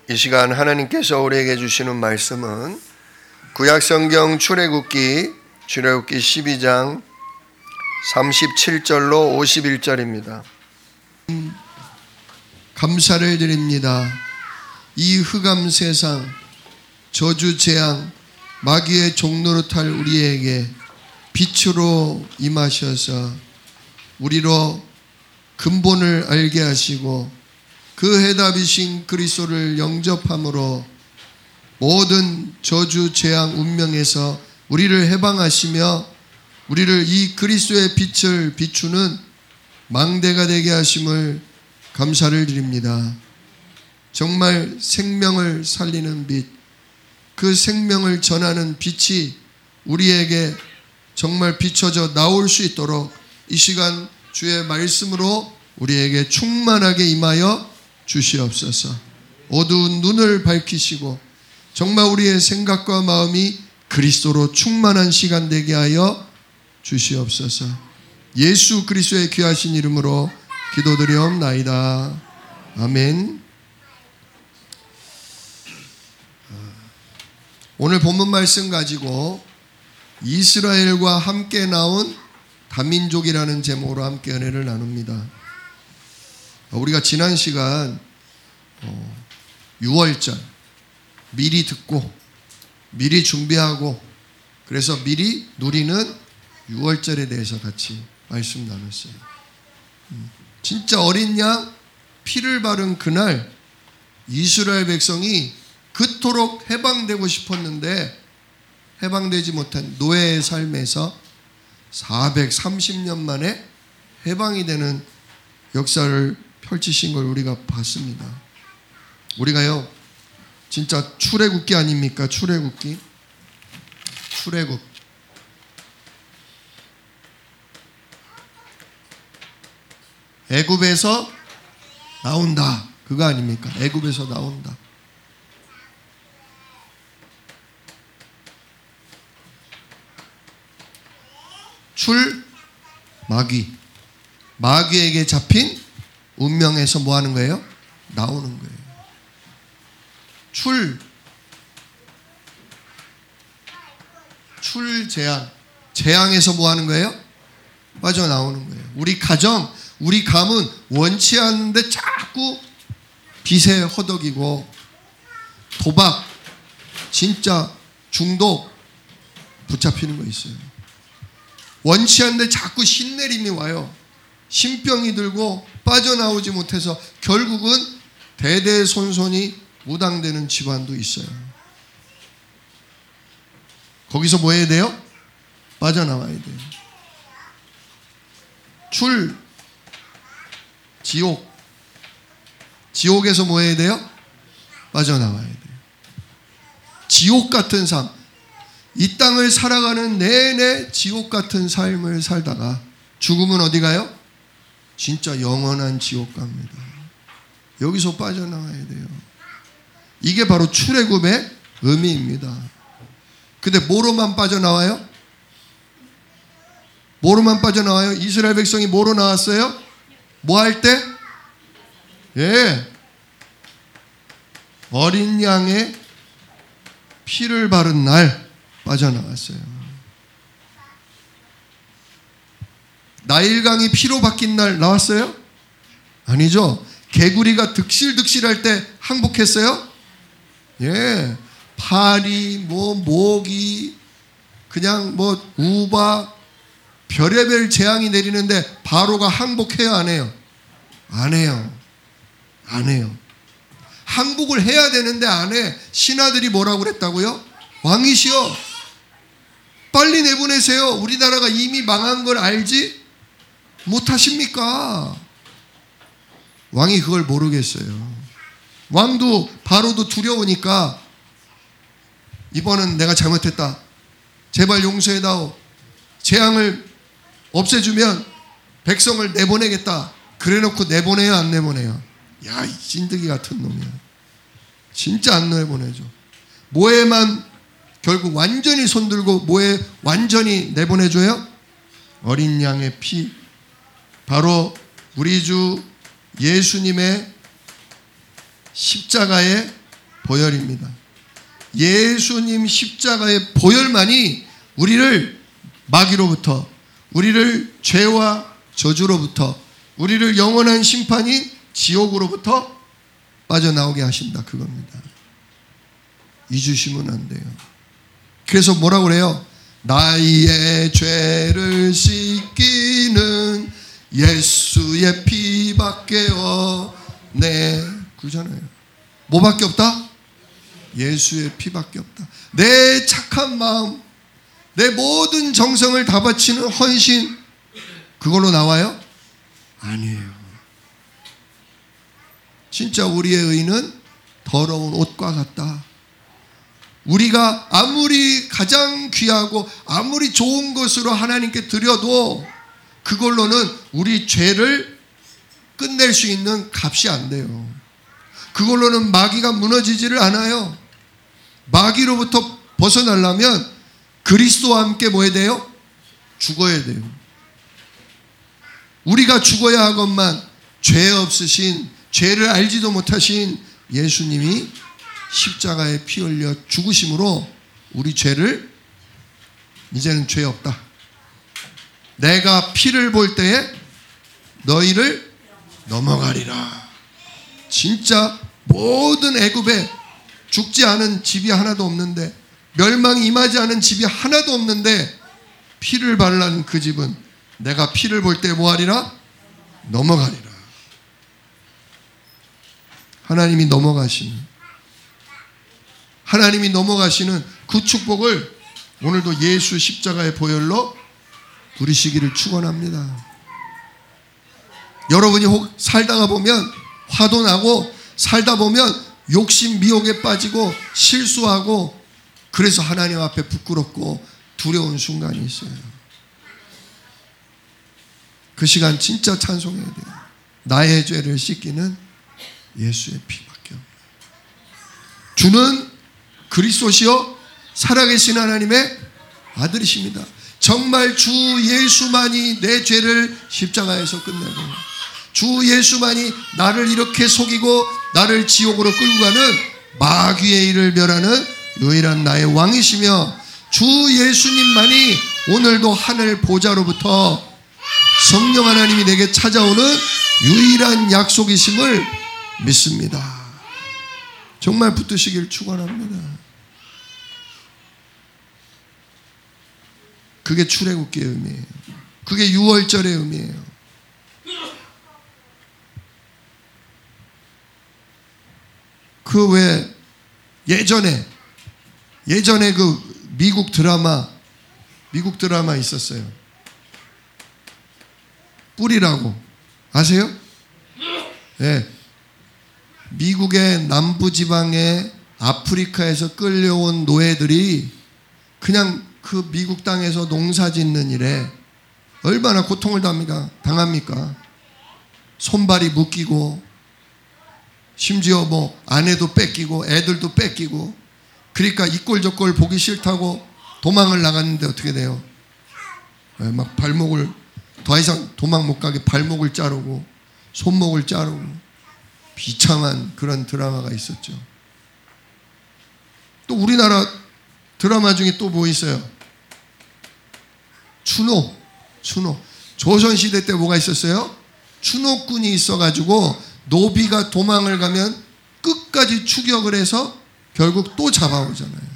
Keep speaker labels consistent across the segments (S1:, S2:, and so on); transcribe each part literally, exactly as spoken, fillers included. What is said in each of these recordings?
S1: 이 시간 하나님께서 우리에게 주시는 말씀은 구약성경 출애굽기 출애굽기 십이 장 삼십칠 절로 오십일 절입니다.
S2: 감사를 드립니다. 이 흑암 세상, 저주 재앙, 마귀의 종노릇할 우리에게 빛으로 임하셔서 우리로 근본을 알게 하시고 그 해답이신 그리스도를 영접함으로 모든 저주 재앙 운명에서 우리를 해방하시며 우리를 이 그리스도의 빛을 비추는 망대가 되게 하심을 감사를 드립니다. 정말 생명을 살리는 빛, 그 생명을 전하는 빛이 우리에게 정말 비춰져 나올 수 있도록 이 시간 주의 말씀으로 우리에게 충만하게 임하여 주시옵소서. 어두운 눈을 밝히시고 정말 우리의 생각과 마음이 그리스도로 충만한 시간 되게 하여 주시옵소서. 예수 그리스도의 귀하신 이름으로 기도드리옵나이다. 아멘. 오늘 본문 말씀 가지고 이스라엘과 함께 나온 다민족이라는 제목으로 함께 은혜를 나눕니다. 우리가 지난 시간 유월절 미리 듣고 미리 준비하고 그래서 미리 누리는 유월절에 대해서 같이 말씀 나눴어요. 진짜 어린 양 피를 바른 그날 이스라엘 백성이 그토록 해방되고 싶었는데 해방되지 못한 노예의 삶에서 사백삼십 년 만에 해방이 되는 역사를 펼치신 걸 우리가 봤습니다. 우리가요 진짜 출애굽기 아닙니까? 출애굽기 출애굽 애굽에서 나온다 그거 아닙니까? 애굽에서 나온다. 출 마귀 마귀에게 잡힌 운명에서 뭐 하는 거예요? 나오는 거예요. 출 출 재앙 재앙에서 뭐 하는 거예요? 빠져나오는 거예요. 우리 가정 우리 가문 원치 않는데 자꾸 빚에 허덕이고 도박 진짜 중독 붙잡히는 거 있어요. 원치 않는데 자꾸 신내림이 와요. 신병이 들고 빠져나오지 못해서 결국은 대대손손이 무당되는 집안도 있어요. 거기서 뭐 해야 돼요? 빠져나와야 돼요. 출 지옥 지옥에서 뭐 해야 돼요? 빠져나와야 돼요. 지옥 같은 삶 이 땅을 살아가는 내내 지옥 같은 삶을 살다가 죽으면 어디 가요? 진짜 영원한 지옥 갑니다. 여기서 빠져나와야 돼요. 이게 바로 출애굽의 의미입니다. 근데 뭐로만 빠져나와요? 뭐로만 빠져나와요? 이스라엘 백성이 뭐로 나왔어요? 뭐 할 때? 예. 어린 양의 피를 바른 날 빠져나왔어요. 나일강이 피로 바뀐 날 나왔어요? 아니죠. 개구리가 득실득실할 때 항복했어요? 예. 파리, 뭐 모기, 그냥 뭐 우박, 별의별 재앙이 내리는데 바로가 항복해요, 안 해요? 안 해요. 안 해요. 항복을 해야 되는데 안 해. 신하들이 뭐라고 그랬다고요? 왕이시여, 빨리 내보내세요. 우리나라가 이미 망한 걸 알지 못하십니까? 왕이 그걸 모르겠어요. 왕도 바로도 두려우니까 이번은 내가 잘못했다. 제발 용서해다오. 재앙을 없애주면 백성을 내보내겠다. 그래놓고 내보내요, 안 내보내요? 야, 이 찐득이 같은 놈이야. 진짜 안 내보내죠. 뭐에만 결국 완전히 손들고 뭐에 완전히 내보내줘요? 어린 양의 피, 바로 우리 주 예수님의 십자가의 보혈입니다. 예수님 십자가의 보혈만이 우리를 마귀로부터, 우리를 죄와 저주로부터, 우리를 영원한 심판인 지옥으로부터 빠져나오게 하신다, 그겁니다. 잊으시면 안 돼요. 그래서 뭐라고 그래요? 나의 죄를 씻기는 예수의 피밖에 없네, 그러잖아요. 뭐밖에 없다? 예수의 피밖에 없다. 내 착한 마음, 내 모든 정성을 다 바치는 헌신, 그걸로 나와요? 아니에요. 진짜 우리의 의는 더러운 옷과 같다. 우리가 아무리 가장 귀하고 아무리 좋은 것으로 하나님께 드려도 그걸로는 우리 죄를 끝낼 수 있는 값이 안 돼요. 그걸로는 마귀가 무너지지를 않아요. 마귀로부터 벗어나려면 그리스도와 함께 뭐 해야 돼요? 죽어야 돼요. 우리가 죽어야 하건만 죄 없으신, 죄를 알지도 못하신 예수님이 십자가에 피 흘려 죽으심으로 우리 죄를, 이제는 죄 없다. 내가 피를 볼 때에 너희를 넘어가리라. 진짜 모든 애굽에 죽지 않은 집이 하나도 없는데, 멸망이 임하지 않은 집이 하나도 없는데 피를 발란 그 집은 내가 피를 볼 때 뭐하리라? 넘어가리라. 하나님이 넘어가시는, 하나님이 넘어가시는 그 축복을 오늘도 예수 십자가의 보혈로 누리시기를 축원합니다. 여러분이 혹 살다가 보면 화도 나고, 살다 보면 욕심 미혹에 빠지고 실수하고, 그래서 하나님 앞에 부끄럽고 두려운 순간이 있어요. 그 시간 진짜 찬송해야 돼요. 나의 죄를 씻기는 예수의 피밖에 없다. 주는 그리스도시요 살아계신 하나님의 아들이십니다. 정말 주 예수만이 내 죄를 십자가에서 끝내고, 주 예수만이 나를 이렇게 속이고 나를 지옥으로 끌고 가는 마귀의 일을 멸하는 유일한 나의 왕이시며, 주 예수님만이 오늘도 하늘 보좌로부터 성령 하나님이 내게 찾아오는 유일한 약속이심을 믿습니다. 정말 붙드시길 축원합니다. 그게 출애굽기의 의미예요. 그게 유월절의 의미예요. 그 왜 예전에 예전에 그 미국 드라마 미국 드라마 있었어요. 뿔이라고 아세요? 네. 미국의 남부지방에 아프리카에서 끌려온 노예들이 그냥 그 미국 땅에서 농사 짓는 일에 얼마나 고통을 당합니까? 당합니까? 손발이 묶이고, 심지어 뭐 아내도 뺏기고 애들도 뺏기고, 그러니까 이꼴저꼴 보기 싫다고 도망을 나갔는데 어떻게 돼요? 막 발목을, 더 이상 도망 못 가게 발목을 자르고 손목을 자르고, 비참한 그런 드라마가 있었죠. 또 우리나라 드라마 중에 또 뭐 있어요? 추노, 추노. 조선시대 때 뭐가 있었어요? 추노꾼이 있어가지고 노비가 도망을 가면 끝까지 추격을 해서 결국 또 잡아오잖아요.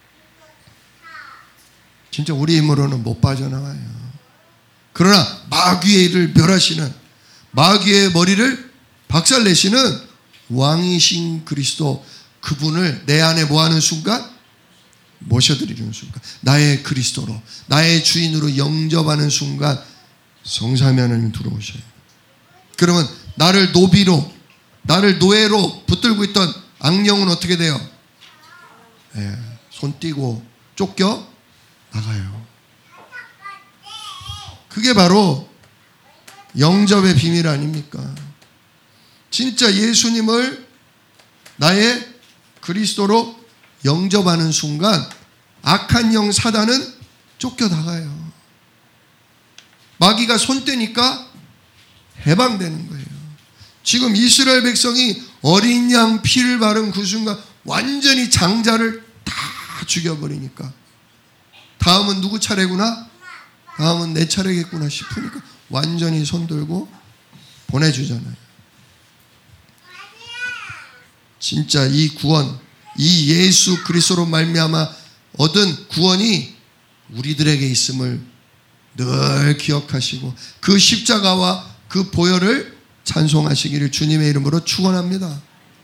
S2: 진짜 우리 힘으로는 못 빠져나와요. 그러나 마귀의 일을 멸하시는, 마귀의 머리를 박살내시는 왕이신 그리스도, 그분을 내 안에 뭐하는 순간? 모셔드리는 순간, 나의 그리스도로, 나의 주인으로 영접하는 순간 성삼위 하나님 들어오셔요. 그러면 나를 노비로, 나를 노예로 붙들고 있던 악령은 어떻게 돼요? 예, 손 띄고 쫓겨 나가요. 그게 바로 영접의 비밀 아닙니까? 진짜 예수님을 나의 그리스도로 영접하는 순간 악한 영 사단은 쫓겨나가요. 마귀가 손 떼니까 해방되는 거예요. 지금 이스라엘 백성이 어린 양 피를 바른 그 순간 완전히 장자를 다 죽여버리니까 다음은 누구 차례구나? 다음은 내 차례겠구나 싶으니까 완전히 손들고 보내주잖아요. 진짜 이 구원, 이 예수 그리스도로 말미암아 얻은 구원이 우리들에게 있음을 늘 기억하시고 그 십자가와 그 보혈을 찬송하시기를 주님의 이름으로 축원합니다.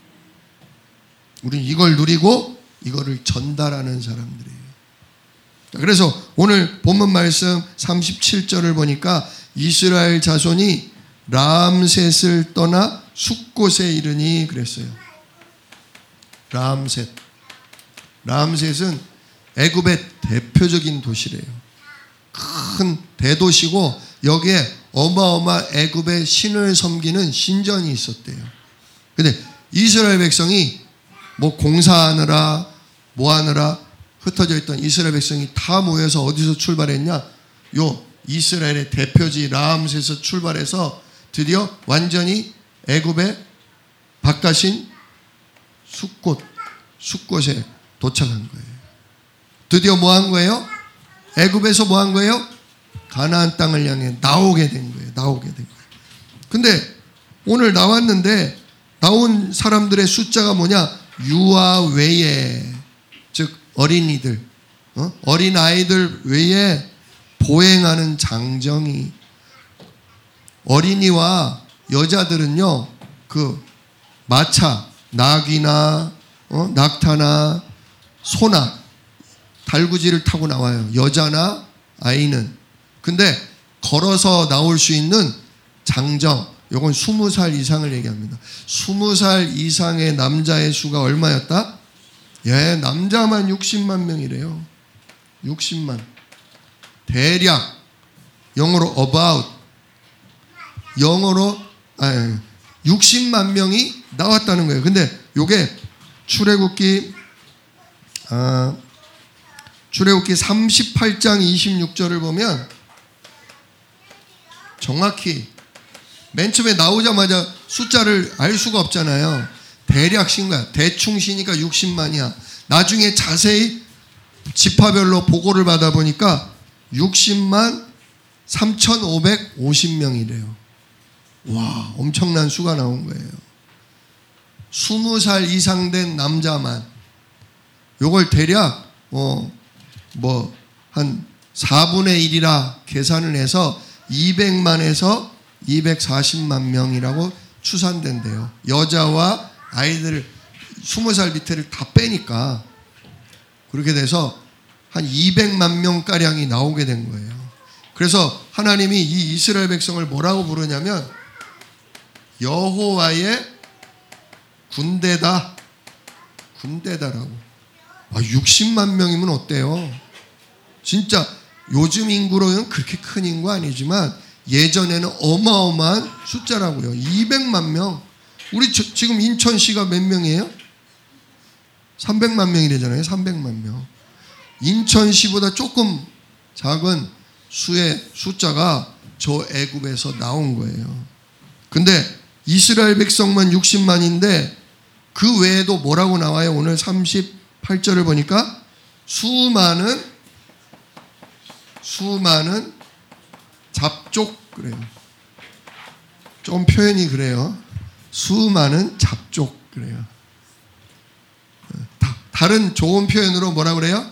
S2: 우리는 이걸 누리고 이거를 전달하는 사람들이에요. 그래서 오늘 본문 말씀 삼십칠 절을 보니까 이스라엘 자손이 람셋을 떠나 숫곳에 이르니 그랬어요. 람셋. 람셋은 애굽의 대표적인 도시래요. 큰 대도시고 여기에 어마어마 애굽의 신을 섬기는 신전이 있었대요. 근데 이스라엘 백성이 뭐 공사하느라 뭐 하느라 흩어져 있던 이스라엘 백성이 다 모여서 어디서 출발했냐? 요 이스라엘의 대표지 람셋에서 출발해서 드디어 완전히 애굽의 바깥인 숫곳, 숫곳에 도착한 거예요. 드디어 뭐 한 거예요? 애굽에서 뭐 한 거예요? 가나안 땅을 향해 나오게 된 거예요. 나오게 된 거예요. 근데 오늘 나왔는데 나온 사람들의 숫자가 뭐냐? 유아 외에, 즉 어린이들, 어? 어린 아이들 외에 보행하는 장정이, 어린이와 여자들은요 그 마차, 나귀나 어? 낙타나 소나 달구지를 타고 나와요. 여자나 아이는. 근데 걸어서 나올 수 있는 장정, 이건 스무 살 이상을 얘기합니다. 스무 살 이상의 남자의 수가 얼마였다? 예, 남자만 육십만 명이래요. 육십만. 대략 영어로 about, 영어로 아니, 육십만 명이 나왔다는 거예요. 근데 이게 출애굽기 아, 출애굽기 삼십팔 장 이십육 절을 보면 정확히 맨 처음에 나오자마자 숫자를 알 수가 없잖아요. 대략 신 거야. 대충 시니까 육십만이야. 나중에 자세히 지파별로 보고를 받아보니까 육십만 삼천오백오십 명이래요. 와, 엄청난 수가 나온 거예요. 스무 살 이상 된 남자만. 요걸 대략 어, 뭐 한 사분의 일이라 계산을 해서 이백만에서 이백사십만 명이라고 추산된대요. 여자와 아이들 스무 살 밑에를 다 빼니까 그렇게 돼서 한 이백만 명가량이 나오게 된 거예요. 그래서 하나님이 이 이스라엘 백성을 뭐라고 부르냐면 여호와의 군대다. 군대다라고. 아, 육십만 명이면 어때요? 진짜 요즘 인구로는 그렇게 큰 인구 아니지만 예전에는 어마어마한 숫자라고요. 이백만 명. 우리 저, 지금 인천시가 몇 명이에요? 삼백만 명이래잖아요. 삼백만 명. 인천시보다 조금 작은 수의 숫자가 저 애굽에서 나온 거예요. 근데 이스라엘 백성만 육십만인데 그 외에도 뭐라고 나와요? 오늘 삼십팔 절을 보니까 수많은 수많은 잡족 그래요. 좀 표현이 그래요. 수많은 잡족 그래요. 다, 다른 좋은 표현으로 뭐라 그래요?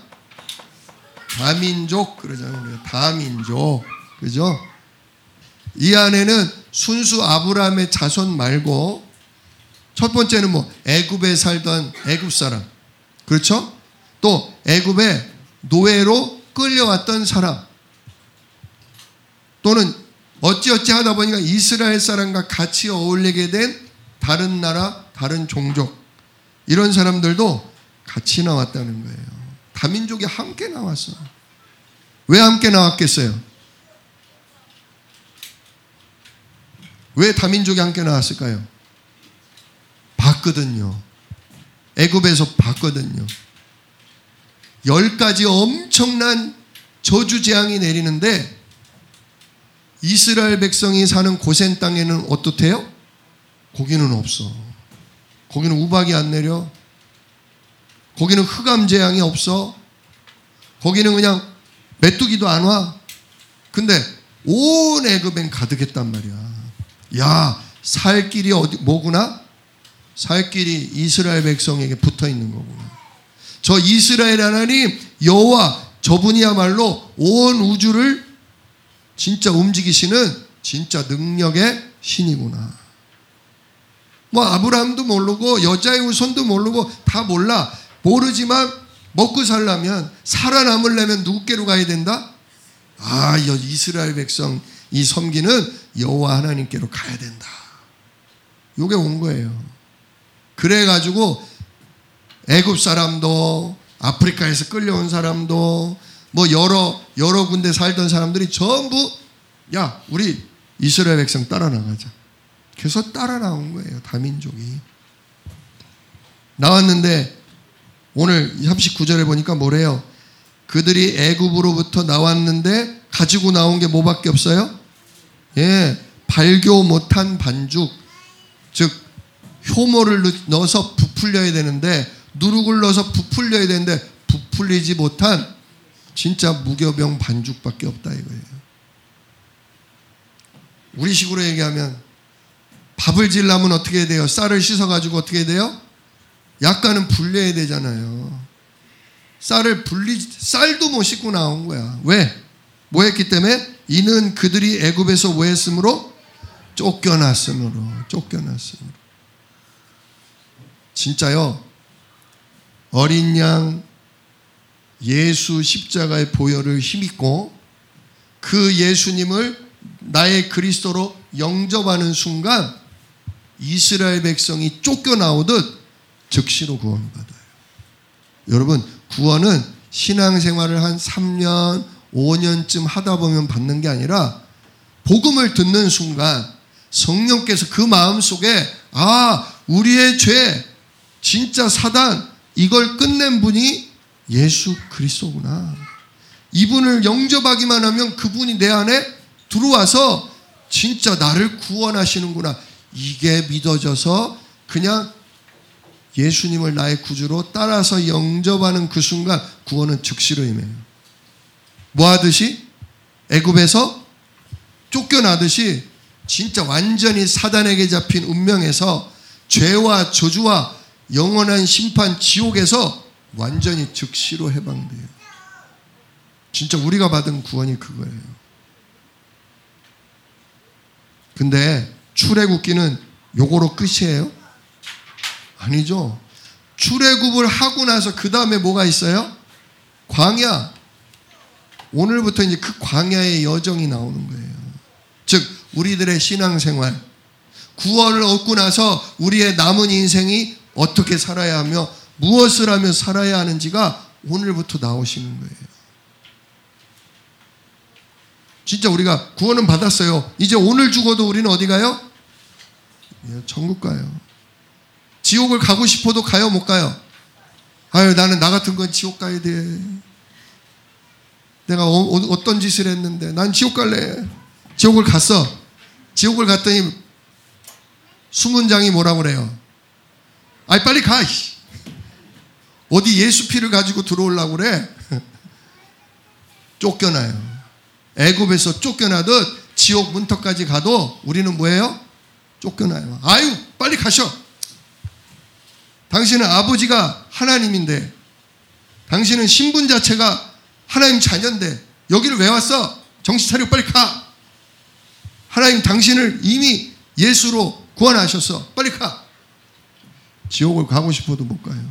S2: 다민족 그러잖아요. 다민족. 그죠? 이 안에는 순수 아브라함의 자손 말고 첫 번째는 뭐 애굽에 살던 애굽 사람. 그렇죠? 또 애굽에 노예로 끌려왔던 사람. 또는 어찌어찌 하다 보니까 이스라엘 사람과 같이 어울리게 된 다른 나라, 다른 종족. 이런 사람들도 같이 나왔다는 거예요. 다민족이 함께 나왔어. 왜 함께 나왔겠어요? 왜 다민족이 함께 나왔을까요? 봤거든요. 애굽에서 봤거든요. 열 가지 엄청난 저주 재앙이 내리는데 이스라엘 백성이 사는 고센 땅에는 어떻대요? 고기는 없어. 고기는 우박이 안 내려. 거기는 흑암 재앙이 없어. 거기는 그냥 메뚜기도 안 와. 근데 온 애굽엔 가득했단 말이야. 야, 살 길이 어디 뭐구나? 살 길이 이스라엘 백성에게 붙어 있는 거구나. 저 이스라엘 하나님 여호와, 저분이야말로 온 우주를 진짜 움직이시는 진짜 능력의 신이구나. 뭐 아브라함도 모르고 여자의 후손도 모르고 다 몰라. 모르지만 먹고 살려면, 살아남으려면 누구께로 가야 된다? 아, 이스라엘 백성 이 섬기는 여호와 하나님께로 가야 된다. 요게 온 거예요. 그래가지고 애굽 사람도, 아프리카에서 끌려온 사람도, 뭐 여러 여러 군데 살던 사람들이 전부 야, 우리 이스라엘 백성 따라 나가자. 그래서 따라 나온 거예요. 다민족이 나왔는데 오늘 삼십구 절에 보니까 뭐래요? 그들이 애굽으로부터 나왔는데 가지고 나온 게 뭐밖에 없어요? 예, 발교 못한 반죽, 즉 효모를 넣어서 부풀려야 되는데, 누룩을 넣어서 부풀려야 되는데 부풀리지 못한 진짜 무교병 반죽밖에 없다 이거예요. 우리식으로 얘기하면 밥을 지으려면 어떻게 해야 돼요? 쌀을 씻어가지고 어떻게 해야 돼요? 약간은 불려야 되잖아요. 쌀을 불리, 쌀도 못 씻고 나온 거야. 왜? 뭐 했기 때문에? 이는 그들이 애굽에서 뭐 했으므로? 쫓겨났으므로. 쫓겨났으므로. 진짜요, 어린 양 예수 십자가의 보혈을 힘입고 그 예수님을 나의 그리스도로 영접하는 순간 이스라엘 백성이 쫓겨나오듯 즉시로 구원받아요. 여러분, 구원은 신앙생활을 한 삼 년, 오 년쯤 하다 보면 받는 게 아니라 복음을 듣는 순간 성령께서 그 마음속에 아, 우리의 죄, 진짜 사단, 이걸 끝낸 분이 예수 그리스도구나. 이분을 영접하기만 하면 그분이 내 안에 들어와서 진짜 나를 구원하시는구나. 이게 믿어져서 그냥 예수님을 나의 구주로 따라서 영접하는 그 순간 구원은 즉시로 임해요. 뭐 하듯이? 애굽에서 쫓겨나듯이 진짜 완전히 사단에게 잡힌 운명에서 죄와 저주와 영원한 심판 지옥에서 완전히 즉시로 해방돼요. 진짜 우리가 받은 구원이 그거예요. 근데 출애굽기는 요거로 끝이에요? 아니죠. 출애굽을 하고 나서 그 다음에 뭐가 있어요? 광야. 오늘부터 이제 그 광야의 여정이 나오는 거예요. 즉 우리들의 신앙생활, 구원을 얻고 나서 우리의 남은 인생이 어떻게 살아야 하며 무엇을 하며 살아야 하는지가 오늘부터 나오시는 거예요. 진짜 우리가 구원은 받았어요. 이제 오늘 죽어도 우리는 어디 가요? 천국 가요. 지옥을 가고 싶어도 가요, 못 가요? 아유, 나는 나 같은 건 지옥 가야 돼. 내가 어, 어떤 짓을 했는데 난 지옥 갈래. 지옥을 갔어. 지옥을 갔더니 수문장이 뭐라고 그래요? 아이, 빨리 가. 어디 예수 피를 가지고 들어오려고 그래? 쫓겨나요. 애굽에서 쫓겨나듯 지옥 문턱까지 가도 우리는 뭐예요? 쫓겨나요. 아유, 빨리 가셔. 당신은 아버지가 하나님인데, 당신은 신분 자체가 하나님 자녀인데 여기를 왜 왔어? 정신 차리고 빨리 가. 하나님 당신을 이미 예수로 구원하셨어. 빨리 가. 지옥을 가고 싶어도 못 가요.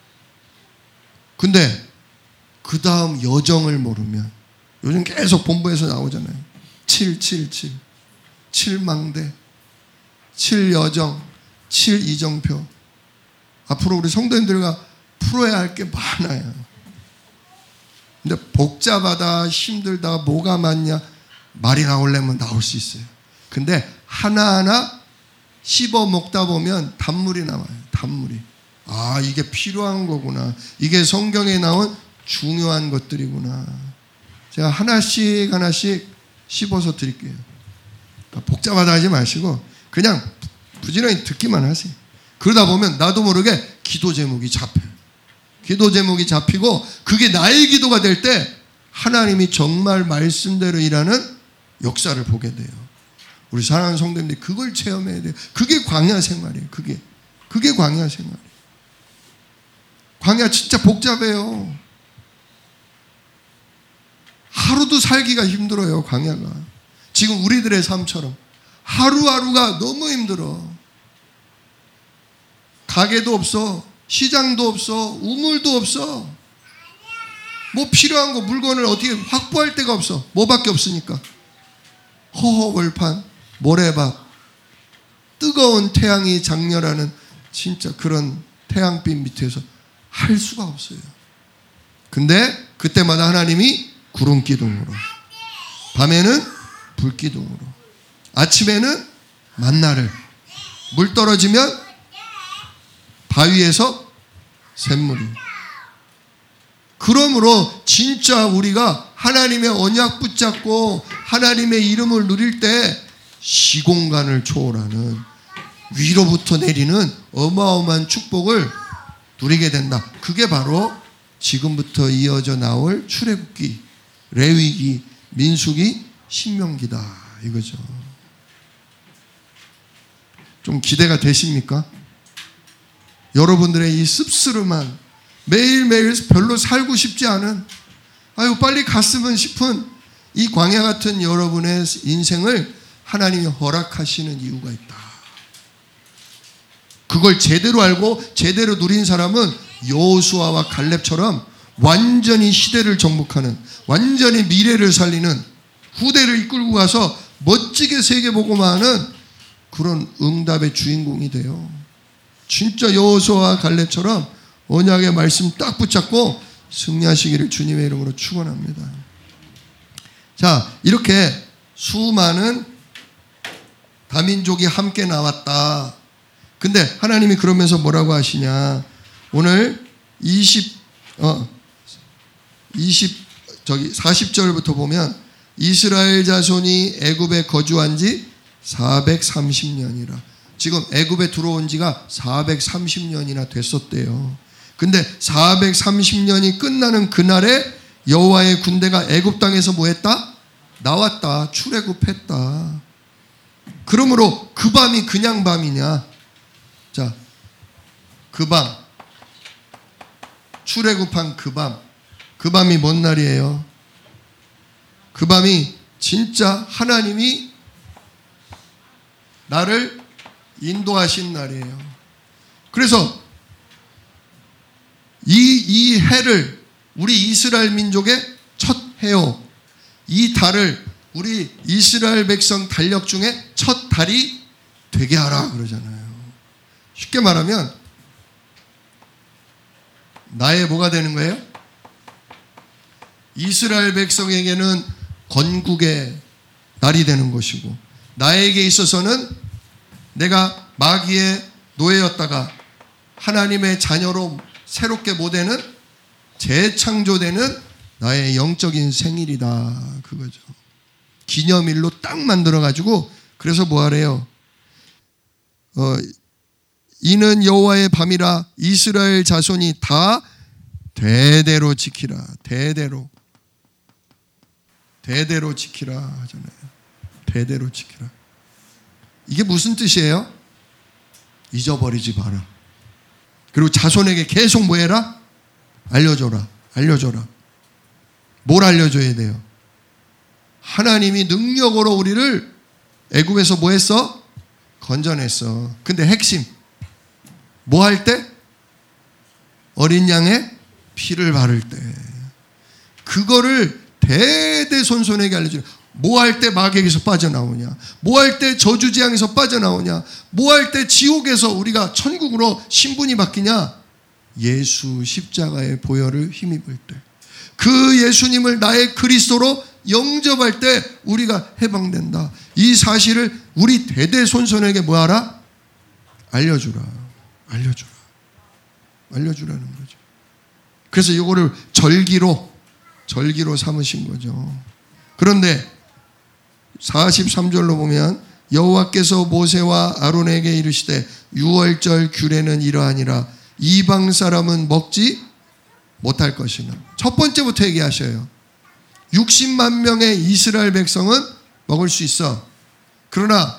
S2: 근데 그 다음 여정을 모르면, 요즘 계속 본부에서 나오잖아요. 칠칠칠, 칠망대, 칠여정, 칠이정표. 앞으로 우리 성도님들과 풀어야 할 게 많아요. 근데 복잡하다, 힘들다, 뭐가 많냐, 말이 나오려면 나올 수 있어요. 근데 하나하나 씹어 먹다 보면 단물이 나와요. 단물이. 아, 이게 필요한 거구나. 이게 성경에 나온 중요한 것들이구나. 제가 하나씩 하나씩 씹어서 드릴게요. 복잡하다 하지 마시고 그냥 부지런히 듣기만 하세요. 그러다 보면 나도 모르게 기도 제목이 잡혀요. 기도 제목이 잡히고 그게 나의 기도가 될 때 하나님이 정말 말씀대로 일하는 역사를 보게 돼요. 우리 사랑하는 성도님들이 그걸 체험해야 돼요. 그게 광야 생활이에요. 그게 그게 광야 생활이에요. 광야 진짜 복잡해요. 하루도 살기가 힘들어요. 광야가. 지금 우리들의 삶처럼 하루하루가 너무 힘들어. 가게도 없어. 시장도 없어. 우물도 없어. 뭐 필요한 거 물건을 어떻게 확보할 데가 없어. 뭐밖에 없으니까. 허허벌판, 모래밭, 뜨거운 태양이 장렬하는 진짜 그런 태양빛 밑에서 할 수가 없어요. 근데 그때마다 하나님이 구름 기둥으로, 밤에는 불 기둥으로, 아침에는 만나를, 물 떨어지면 바위에서 샘물이. 그러므로 진짜 우리가 하나님의 언약 붙잡고 하나님의 이름을 누릴 때 시공간을 초월하는 위로부터 내리는 어마어마한 축복을 누리게 된다. 그게 바로 지금부터 이어져 나올 출애굽기, 레위기, 민수기, 신명기다 이거죠. 좀 기대가 되십니까? 여러분들의 이 씁쓸함한 매일매일 별로 살고 싶지 않은 아유 빨리 갔으면 싶은 이 광야 같은 여러분의 인생을 하나님이 허락하시는 이유가 있다. 그걸 제대로 알고 제대로 누린 사람은 여호수아와 갈렙처럼 완전히 시대를 정복하는, 완전히 미래를 살리는, 후대를 이끌고 가서 멋지게 세계복음화하는 그런 응답의 주인공이 돼요. 진짜 여호수아와 갈렙처럼 언약의 말씀 딱 붙잡고 승리하시기를 주님의 이름으로 축원합니다. 자, 이렇게 수많은 다민족이 함께 나왔다. 근데 하나님이 그러면서 뭐라고 하시냐? 오늘 이십 어 이십 저기 사십 절부터 보면 이스라엘 자손이 애굽에 거주한 지 사백삼십 년이라. 지금 애굽에 들어온 지가 사백삼십 년이나 됐었대요. 근데 사백삼십 년이 끝나는 그날에 여호와의 군대가 애굽 땅에서 뭐 했다? 나왔다. 출애굽했다. 그러므로 그 밤이 그냥 밤이냐? 자, 그 밤, 출애굽한 그 밤, 그 밤이 뭔 날이에요? 그 밤이 진짜 하나님이 나를 인도하신 날이에요. 그래서 이, 이 해를 우리 이스라엘 민족의 첫 해요. 이 달을 우리 이스라엘 백성 달력 중에 첫 달이 되게 하라 그러잖아요. 쉽게 말하면 나의 뭐가 되는 거예요? 이스라엘 백성에게는 건국의 날이 되는 것이고, 나에게 있어서는 내가 마귀의 노예였다가 하나님의 자녀로 새롭게 뭐되는 재창조되는 나의 영적인 생일이다 그거죠. 기념일로 딱 만들어가지고 그래서 뭐하래요? 어, 이는 여호와의 밤이라 이스라엘 자손이 다 대대로 지키라. 대대로 대대로 지키라 하잖아요. 대대로 지키라. 이게 무슨 뜻이에요? 잊어버리지 마라. 그리고 자손에게 계속 뭐 해라? 알려줘라. 알려줘라. 뭘 알려줘야 돼요? 하나님이 능력으로 우리를 애굽에서 뭐 했어? 건져냈어. 근데 핵심 뭐 할 때? 어린 양의 피를 바를 때. 그거를 대대손손에게 알려주라. 뭐 할 때 마귀에게서 빠져나오냐? 뭐 할 때 저주재앙에서 빠져나오냐? 뭐 할 때 지옥에서 우리가 천국으로 신분이 바뀌냐? 예수 십자가의 보혈을 힘입을 때. 그 예수님을 나의 그리스도로 영접할 때 우리가 해방된다. 이 사실을 우리 대대손손에게 뭐하라? 알려주라. 알려주라. 알려주라는 거죠. 그래서 이거를 절기로 절기로 삼으신 거죠. 그런데 사십삼 절로 보면 여호와께서 모세와 아론에게 이르시되 유월절 규례는 이러하니라. 이방 사람은 먹지 못할 것이나. 첫 번째부터 얘기하셔요. 육십만 명의 이스라엘 백성은 먹을 수 있어. 그러나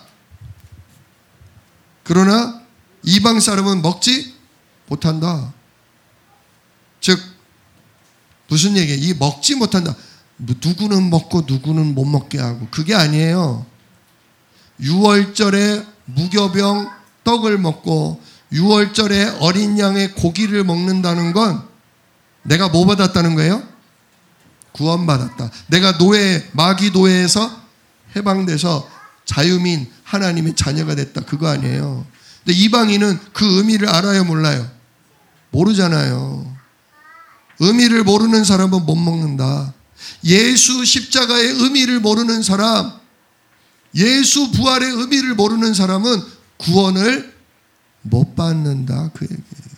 S2: 그러나 이방 사람은 먹지 못한다. 즉 무슨 얘기예요? 이 먹지 못한다. 누구는 먹고 누구는 못 먹게 하고 그게 아니에요. 유월절에 무교병 떡을 먹고 유월절에 어린 양의 고기를 먹는다는 건 내가 뭐 받았다는 거예요? 구원받았다. 내가 노예, 마귀 노예에서 해방돼서 자유민 하나님의 자녀가 됐다. 그거 아니에요. 근데 이방인은 그 의미를 알아요, 몰라요? 모르잖아요. 의미를 모르는 사람은 못 먹는다. 예수 십자가의 의미를 모르는 사람, 예수 부활의 의미를 모르는 사람은 구원을 못 받는다. 그 얘기예요.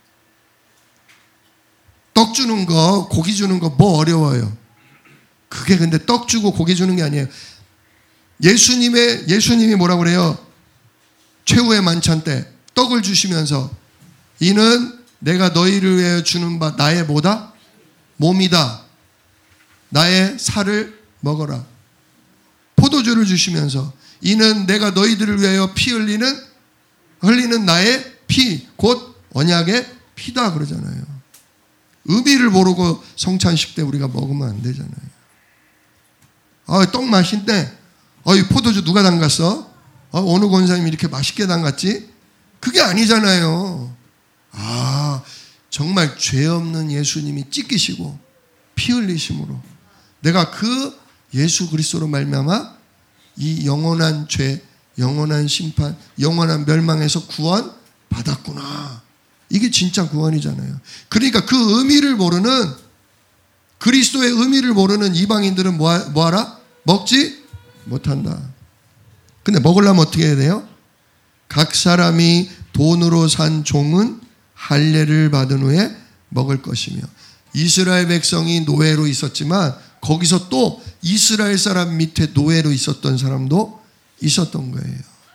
S2: 떡 주는 거, 고기 주는 거 뭐 어려워요. 그게 근데 떡 주고 고기 주는 게 아니에요. 예수님의, 예수님이 뭐라고 그래요? 최후의 만찬 때 떡을 주시면서 이는 내가 너희를 위하여 주는 바 나의 뭐다? 몸이다. 나의 살을 먹어라. 포도주를 주시면서 이는 내가 너희들을 위하여 피 흘리는 흘리는 나의 피, 곧 언약의 피다 그러잖아요. 의미를 모르고 성찬식 때 우리가 먹으면 안 되잖아요. 아, 떡 맛있네. 어, 이 포도주 누가 담갔어? 어, 어느 권사님이 이렇게 맛있게 담갔지? 그게 아니잖아요. 아, 정말 죄 없는 예수님이 찢기시고 피 흘리심으로 내가 그 예수 그리스도로 말미암아 이 영원한 죄, 영원한 심판, 영원한 멸망에서 구원 받았구나. 이게 진짜 구원이잖아요. 그러니까 그 의미를 모르는, 그리스도의 의미를 모르는 이방인들은 뭐, 뭐 하라? 먹지 못한다. 근데 먹으려면 어떻게 해야 돼요? 각 사람이 돈으로 산 종은 할례를 받은 후에 먹을 것이며. 이스라엘 백성이 노예로 있었지만 거기서 또 이스라엘 사람 밑에 노예로 있었던 사람도 있었던 거예요.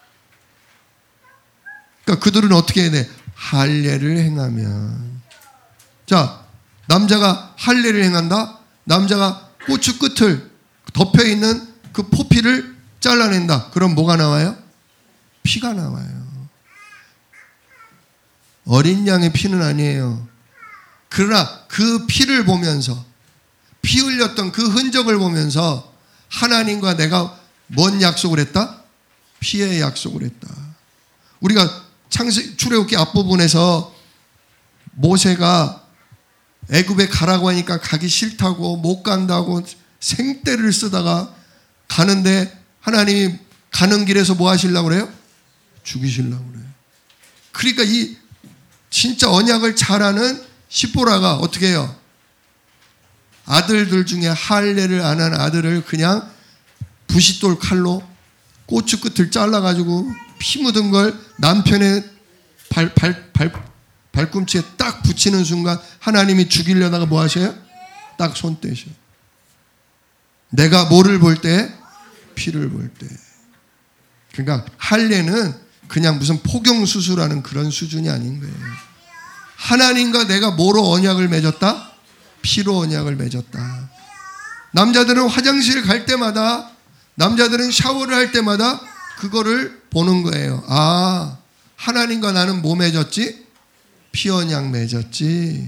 S2: 그러니까 그들은 어떻게 해야 돼? 할례를 행하면. 자, 남자가 할례를 행한다. 남자가 고추 끝을 덮여 있는 그 포피를 잘라낸다. 그럼 뭐가 나와요? 피가 나와요. 어린 양의 피는 아니에요. 그러나 그 피를 보면서, 피 흘렸던 그 흔적을 보면서 하나님과 내가 뭔 약속을 했다? 피의 약속을 했다. 우리가 창세 출애굽기 앞부분에서 모세가 애굽에 가라고 하니까 가기 싫다고 못 간다고 생떼를 쓰다가 가는데 하나님이 가는 길에서 뭐 하시려고 그래요? 죽이시려고 그래요. 그러니까 이 진짜 언약을 잘하는 십보라가 어떻게 해요? 아들들 중에 할례를 안 한 아들을 그냥 부싯돌 칼로 고추 끝을 잘라가지고 피 묻은 걸 남편의 발, 발, 발, 발꿈치에 딱 붙이는 순간 하나님이 죽이려다가 뭐 하셔요? 딱 손 떼셔. 내가 뭐를 볼 때? 피를 볼 때. 그러니까 할례는 그냥 무슨 포경수술하는 그런 수준이 아닌 거예요. 하나님과 내가 뭐로 언약을 맺었다? 피로 언약을 맺었다. 남자들은 화장실 갈 때마다, 남자들은 샤워를 할 때마다 그거를 보는 거예요. 아, 하나님과 나는 뭐 맺었지? 피 언약 맺었지.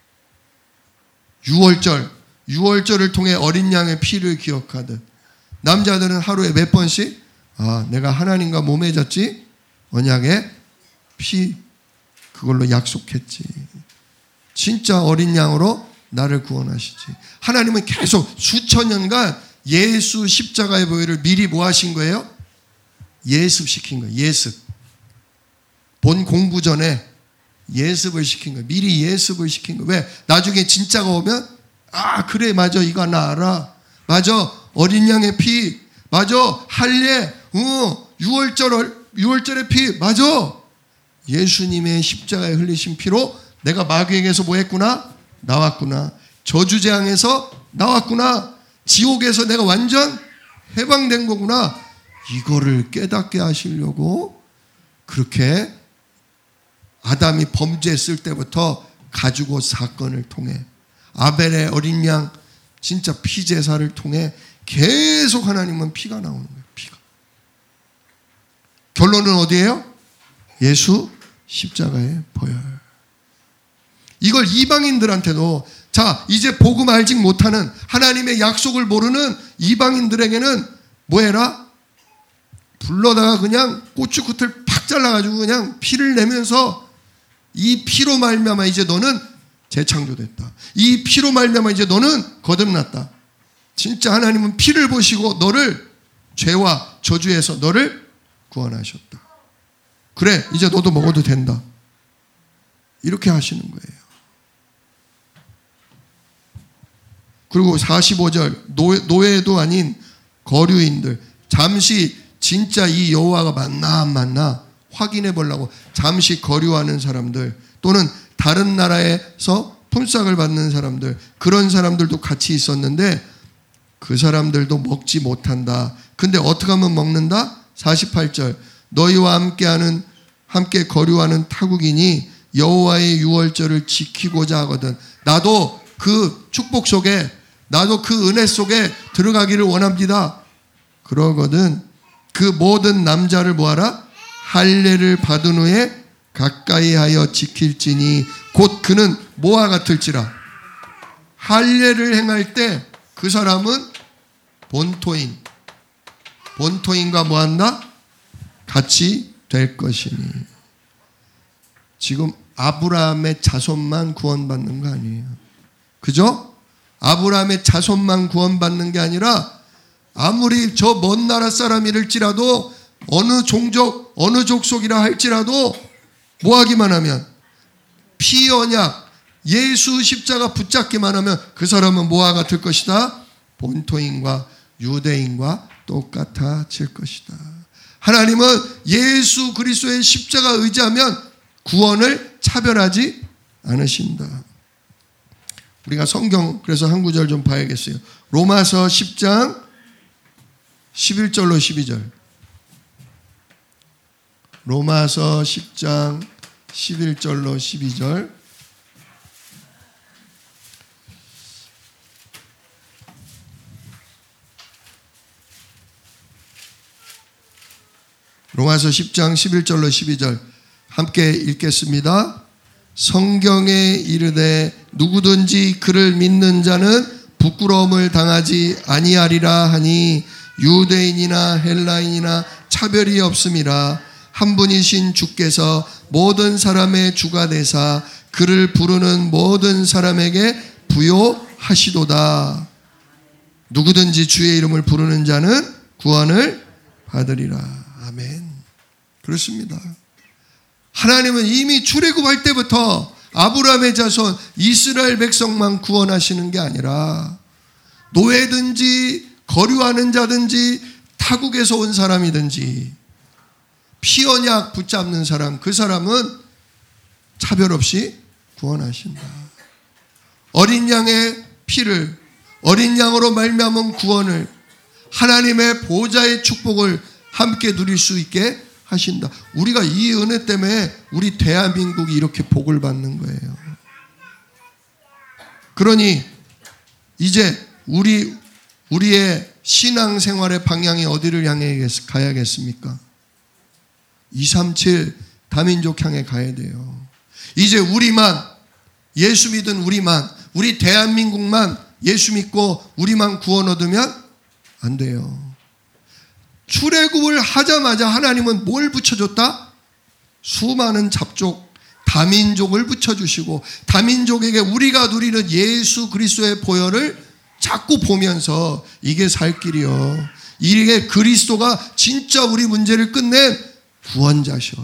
S2: 유월절, 유월절을 통해 어린 양의 피를 기억하듯 남자들은 하루에 몇 번씩 아, 내가 하나님과 뭐 맺었지? 언약의 피, 그걸로 약속했지. 진짜 어린 양으로 나를 구원하시지. 하나님은 계속 수천 년간 예수 십자가의 보혈을 미리 뭐 하신 거예요? 예습시킨 거예요. 예습. 본 공부 전에 예습을 시킨 거예요. 미리 예습을 시킨 거예요. 왜? 나중에 진짜가 오면 아, 그래, 맞아, 이거 나 알아. 맞아, 어린 양의 피. 맞아, 할례. 어, 유월절, 유월절의 피. 맞아. 예수님의 십자가에 흘리신 피로 내가 마귀에게서 뭐 했구나? 나왔구나. 저주재앙에서 나왔구나. 지옥에서 내가 완전 해방된 거구나. 이거를 깨닫게 하시려고 그렇게 아담이 범죄했을 때부터 가죽옷 사건을 통해 아벨의 어린 양 진짜 피제사를 통해 계속 하나님은 피가 나오는 거예요. 피가. 결론은 어디예요? 예수 십자가에 보혈. 이걸 이방인들한테도, 자 이제 복음 알지 못하는, 하나님의 약속을 모르는 이방인들에게는 뭐해라? 불러다가 그냥 고추끝을 팍 잘라가지고 그냥 피를 내면서, 이 피로 말미암아 이제 너는 재창조됐다. 이 피로 말미암아 이제 너는 거듭났다. 진짜 하나님은 피를 보시고 너를 죄와 저주에서 너를 구원하셨다. 그래 이제 너도 먹어도 된다. 이렇게 하시는 거예요. 그리고 사십오 절, 노예, 노예도 아닌 거류인들, 잠시 진짜 이 여호와가 맞나 안 맞나 확인해 보려고 잠시 거류하는 사람들, 또는 다른 나라에서 품삯을 받는 사람들, 그런 사람들도 같이 있었는데 그 사람들도 먹지 못한다. 근데 어떻게 하면 먹는다? 사십팔 절, 너희와 함께하는 함께 거류하는 타국인이 여호와의 유월절을 지키고자 하거든. 나도 그 축복 속에, 나도 그 은혜 속에 들어가기를 원합니다. 그러거든 그 모든 남자를 뭐하라? 할례를 받은 후에 가까이 하여 지킬지니 곧 그는 뭐와 같을지라. 할례를 행할 때 그 사람은 본토인, 본토인과 뭐한다? 같이 될 것이니. 지금 아브라함의 자손만 구원받는 거 아니에요. 그죠? 아브라함의 자손만 구원받는 게 아니라 아무리 저 먼 나라 사람일지라도, 어느 종족, 어느 족속이라 할지라도 뭐하기만 하면, 피 언약, 예수 십자가 붙잡기만 하면 그 사람은 뭐와 같을 것이다? 본토인과 유대인과 똑같아질 것이다. 하나님은 예수 그리스도의 십자가 의지하면 구원을 차별하지 않으신다. 우리가 성경 그래서 한 구절 좀 봐야겠어요. 로마서 십 장 십일 절로 십이 절. 로마서 십 장 십일 절로 십이 절. 로마서 십 장 십일 절로 십이 절 함께 읽겠습니다. 성경에 이르되 누구든지 그를 믿는 자는 부끄러움을 당하지 아니하리라 하니 유대인이나 헬라인이나 차별이 없음이라. 한 분이신 주께서 모든 사람의 주가 되사 그를 부르는 모든 사람에게 부요하시도다. 누구든지 주의 이름을 부르는 자는 구원을 받으리라. 아멘. 그렇습니다. 하나님은 이미 출애굽할 때부터 아브라함의 자손 이스라엘 백성만 구원하시는 게 아니라 노예든지 거류하는 자든지 타국에서 온 사람이든지 피언약 붙잡는 사람, 그 사람은 차별 없이 구원하신다. 어린 양의 피를, 어린 양으로 말미암은 구원을, 하나님의 보좌의 축복을 함께 누릴 수 있게 하신다. 우리가 이 은혜 때문에 우리 대한민국이 이렇게 복을 받는 거예요. 그러니 이제 우리 우리의 신앙생활의 방향이 어디를 향해 가야겠습니까? 이삼칠 다민족 향해 가야 돼요. 이제 우리만, 예수 믿은 우리만, 우리 대한민국만 예수 믿고 우리만 구원 얻으면 안 돼요. 출애굽을 하자마자 하나님은 뭘 붙여줬다? 수많은 잡족, 다민족을 붙여주시고 다민족에게 우리가 누리는 예수 그리스도의 보혈을 자꾸 보면서 이게 살 길이요, 이게 그리스도가 진짜 우리 문제를 끝낸 구원자셔,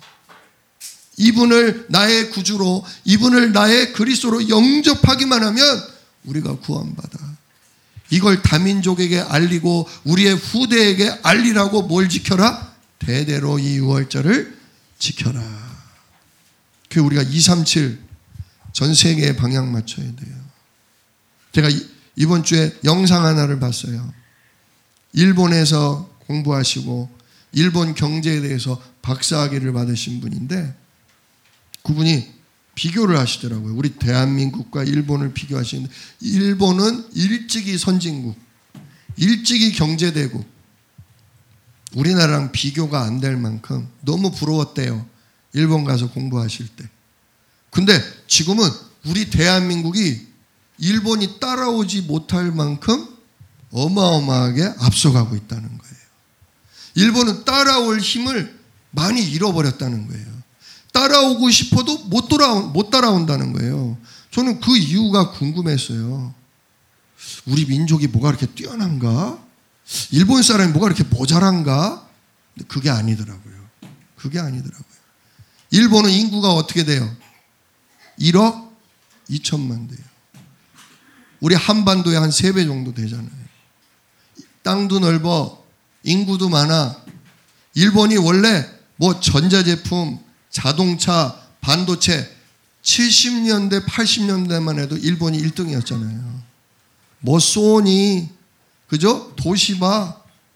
S2: 이분을 나의 구주로, 이분을 나의 그리스도로 영접하기만 하면 우리가 구원받아. 이걸 다민족에게 알리고 우리의 후대에게 알리라고 뭘 지켜라? 대대로 이 유월절을 지켜라. 그 우리가 이삼칠 전 세계에 방향 맞춰야 돼요. 제가 이번 주에 영상 하나를 봤어요. 일본에서 공부하시고 일본 경제에 대해서 박사학위를 받으신 분인데, 그분이 비교를 하시더라고요. 우리 대한민국과 일본을 비교하시는데 일본은 일찍이 선진국, 일찍이 경제대국, 우리나라랑 비교가 안 될 만큼 너무 부러웠대요. 일본 가서 공부하실 때. 근데 지금은 우리 대한민국이 일본이 따라오지 못할 만큼 어마어마하게 앞서가고 있다는 거예요. 일본은 따라올 힘을 많이 잃어버렸다는 거예요. 따라오고 싶어도 못 돌아온, 못 따라온다는 거예요. 저는 그 이유가 궁금했어요. 우리 민족이 뭐가 그렇게 뛰어난가? 일본 사람이 뭐가 그렇게 모자란가? 근데 그게 아니더라고요. 그게 아니더라고요. 일본은 인구가 어떻게 돼요? 일억 이천만 돼요. 우리 한반도에 한 세 배 정도 되잖아요. 땅도 넓어, 인구도 많아. 일본이 원래 뭐 전자제품, 자동차, 반도체 칠십 년대, 팔십 년대만 해도 일본이 일 등이었잖아요. 뭐 소니, 그죠? 도시바,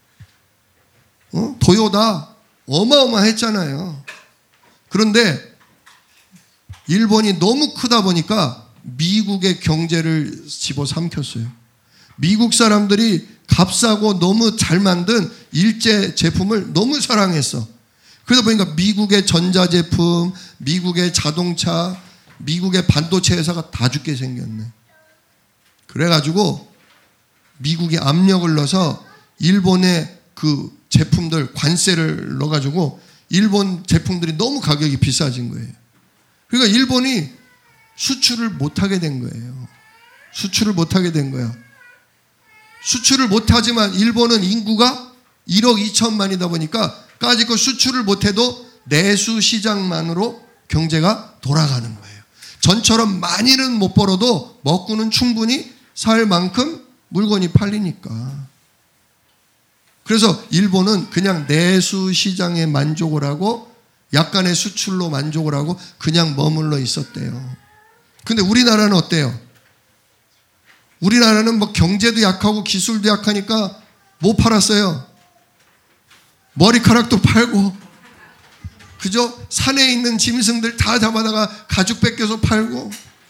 S2: 어? 도요다 어마어마했잖아요. 그런데 일본이 너무 크다 보니까 미국의 경제를 집어삼켰어요. 미국 사람들이 값싸고 너무 잘 만든 일제 제품을 너무 사랑했어. 그러다 보니까 미국의 전자제품, 미국의 자동차, 미국의 반도체 회사가 다 죽게 생겼네. 그래가지고 미국이 압력을 넣어서 일본의 그 제품들 관세를 넣어가지고 일본 제품들이 너무 가격이 비싸진 거예요. 그러니까 일본이 수출을 못하게 된 거예요. 수출을 못하게 된 거야. 수출을 못하지만 일본은 인구가 일억 이천만이다 보니까 까짓거 수출을 못해도 내수 시장만으로 경제가 돌아가는 거예요. 전처럼 많이는 못 벌어도 먹고는 충분히 살 만큼 물건이 팔리니까. 그래서 일본은 그냥 내수 시장에 만족을 하고 약간의 수출로 만족을 하고 그냥 머물러 있었대요. 근데 우리나라는 어때요? 우리나라는 뭐 경제도 약하고 기술도 약하니까 뭐 팔았어요? 머리카락도 팔고, 그죠? 산에 있는 짐승들 다 잡아다가 가죽 뺏겨서 팔고,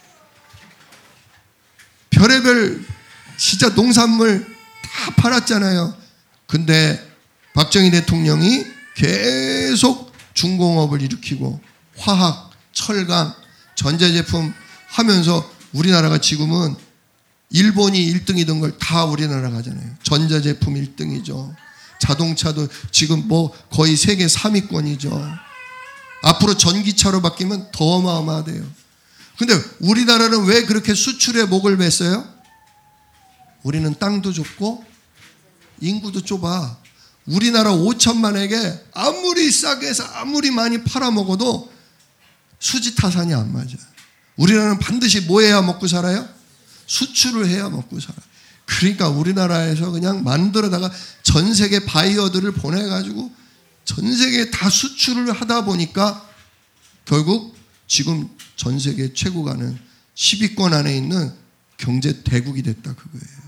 S2: 별의별 진짜 농산물 다 팔았잖아요. 근데 박정희 대통령이 계속 중공업을 일으키고 화학, 철강, 전자제품 하면서 우리나라가 지금은 일본이 일 등이던 걸 다 우리나라가 하잖아요. 전자제품 일 등이죠. 자동차도 지금 뭐 거의 세계 삼 위권이죠. 앞으로 전기차로 바뀌면 더 어마어마하대요. 근데 우리나라는 왜 그렇게 수출에 목을 맸어요? 우리는 땅도 좁고 인구도 좁아. 우리나라 오천만에게 아무리 싸게 해서 아무리 많이 팔아먹어도 수지타산이 안 맞아. 우리나라는 반드시 뭐 해야 먹고 살아요? 수출을 해야 먹고 살아. 그러니까 우리나라에서 그냥 만들어다가 전 세계 바이어들을 보내가지고 전 세계에 다 수출을 하다 보니까 결국 지금 전 세계 최고가는 십 위권 안에 있는 경제 대국이 됐다 그거예요.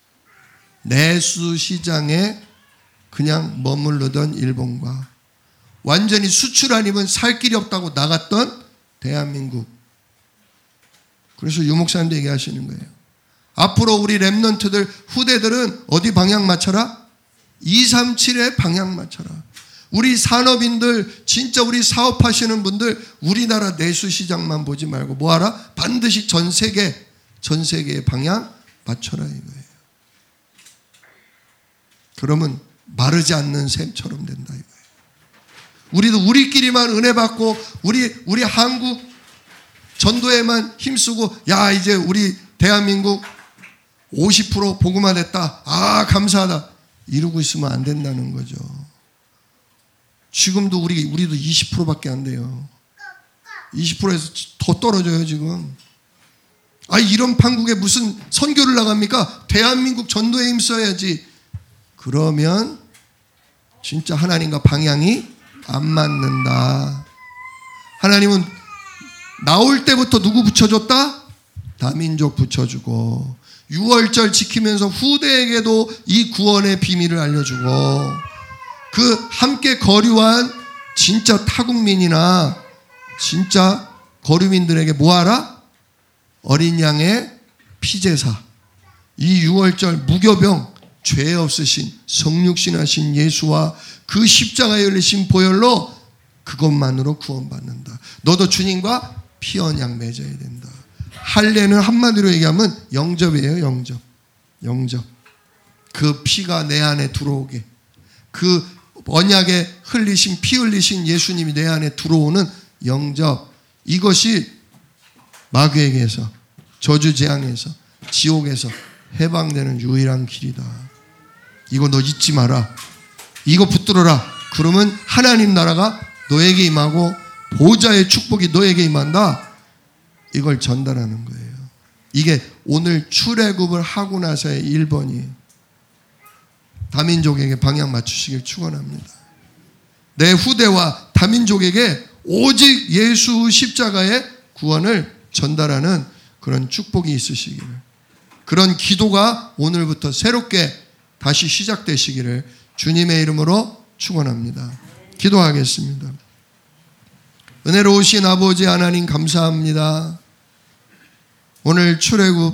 S2: 내수 시장에 그냥 머무르던 일본과 완전히 수출 아니면 살 길이 없다고 나갔던 대한민국. 그래서 유 목사님도 얘기하시는 거예요. 앞으로 우리 랩런트들 후대들은 어디 방향 맞춰라? 이삼칠에 방향 맞춰라. 우리 산업인들 진짜 우리 사업하시는 분들 우리나라 내수 시장만 보지 말고 뭐하라? 반드시 전 세계 전 세계의 방향 맞춰라 이거예요. 그러면 마르지 않는 샘처럼 된다 이거예요. 우리도 우리끼리만 은혜 받고 우리 우리 한국 전도에만 힘쓰고 야 이제 우리 대한민국 오십 퍼센트 복음화 됐다. 아 감사하다. 이러고 있으면 안 된다는 거죠. 지금도 우리 우리도 이십 퍼센트밖에 안 돼요. 이십 퍼센트에서 더 떨어져요 지금. 아 이런 판국에 무슨 선교를 나갑니까? 대한민국 전도에 힘써야지. 그러면 진짜 하나님과 방향이 안 맞는다. 하나님은 나올 때부터 누구 붙여줬다? 다민족 붙여주고 유월절 지키면서 후대에게도 이 구원의 비밀을 알려주고 그 함께 거류한 진짜 타국민이나 진짜 거류민들에게 뭐하라? 어린 양의 피제사. 이 유월절 무교병 죄 없으신 성육신하신 예수와 그 십자가에 열리신 보혈로 그것만으로 구원받는다. 너도 주님과 피 언약 맺어야 된다. 할례는 한마디로 얘기하면 영접이에요. 영접. 영접. 그 피가 내 안에 들어오게, 그 언약에 흘리신 피 흘리신 예수님이 내 안에 들어오는 영접, 이것이 마귀에게서, 저주재앙에서, 지옥에서 해방되는 유일한 길이다. 이거 너 잊지 마라. 이거 붙들어라. 그러면 하나님 나라가 너에게 임하고 보좌의 축복이 너에게 임한다. 이걸 전달하는 거예요. 이게 오늘 출애굽을 하고 나서의 일 번이에요. 다민족에게 방향 맞추시길 축원합니다. 내 후대와 다민족에게 오직 예수 십자가의 구원을 전달하는 그런 축복이 있으시기를, 그런 기도가 오늘부터 새롭게 다시 시작되시기를 주님의 이름으로 축원합니다. 기도하겠습니다. 은혜로우신 아버지 하나님 감사합니다. 오늘 출애굽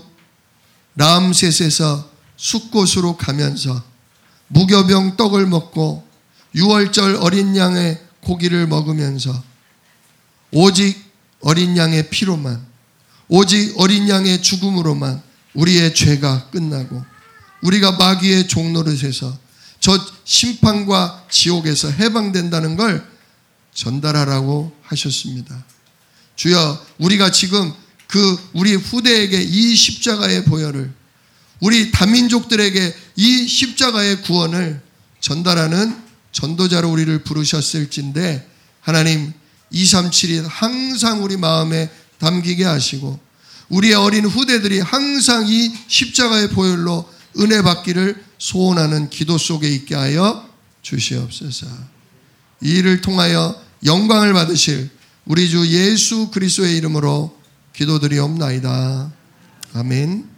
S2: 람셋에서 숫곳으로 가면서 무교병 떡을 먹고 유월절 어린 양의 고기를 먹으면서 오직 어린 양의 피로만, 오직 어린 양의 죽음으로만 우리의 죄가 끝나고 우리가 마귀의 종노릇에서 저 심판과 지옥에서 해방된다는 걸 전달하라고 하셨습니다. 주여, 우리가 지금 그 우리 후대에게 이 십자가의 보혈을, 우리 다민족들에게 이 십자가의 구원을 전달하는 전도자로 우리를 부르셨을진데, 하나님 이백삼십칠 일 항상 우리 마음에 담기게 하시고 우리의 어린 후대들이 항상 이 십자가의 보혈로 은혜 받기를 소원하는 기도 속에 있게 하여 주시옵소서. 이 일을 통하여 영광을 받으실 우리 주 예수 그리스도의 이름으로 기도드리옵나이다. 아멘.